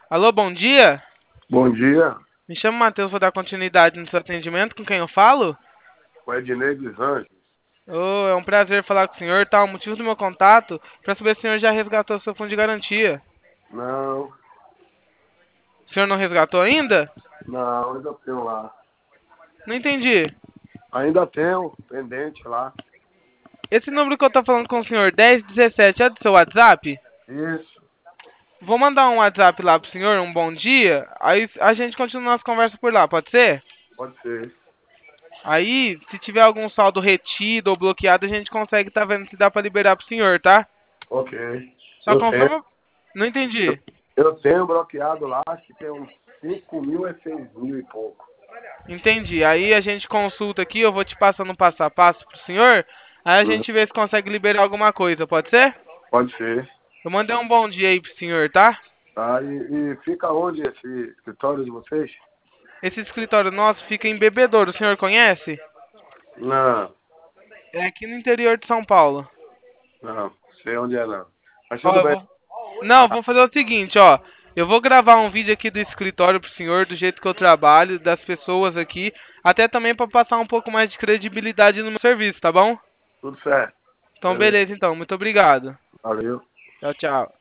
Alô, bom dia. Bom dia, Me chamo Matheus, vou dar continuidade no seu atendimento. Com quem eu falo? o Ednei dos Anjos. É um prazer falar com o senhor. Tá, o motivo do meu contato para saber se o senhor já resgatou seu fundo de garantia. Não, O senhor não resgatou ainda? não, ainda tenho lá. Não entendi. Ainda tenho pendente lá. Esse número que eu tô falando com o senhor, 1017, é do seu WhatsApp? Isso, Vou mandar um WhatsApp lá pro senhor, um bom dia. Aí a gente continua nossa conversa por lá, pode ser? pode ser. Aí, se tiver algum saldo retido ou bloqueado, a gente consegue tá vendo se dá pra liberar pro senhor, tá? Ok. Só Eu tenho, confirma. Não entendi. eu tenho bloqueado lá, acho que tem uns 5.000 e 6.000 e pouco. Entendi. Aí a gente consulta aqui, eu vou te passando um passo a passo pro senhor. Aí a Uhum. gente vê se consegue liberar alguma coisa, pode ser? Pode ser. Eu mandei um bom dia aí pro senhor, tá? Tá, e fica onde esse escritório de vocês? Esse escritório nosso fica em Bebedouro, o senhor conhece? Não, É aqui no interior de São Paulo. não, sei onde é não. Mas Ó, tudo eu bem. vou. Não, vamos fazer o seguinte, ó. Eu vou gravar um vídeo aqui do escritório pro senhor, do jeito que eu trabalho, das pessoas aqui, até também para passar um pouco mais de credibilidade no meu serviço, tá bom? Tudo certo. Então, Beleza. beleza, então. Muito obrigado. Valeu. Tchau, tchau.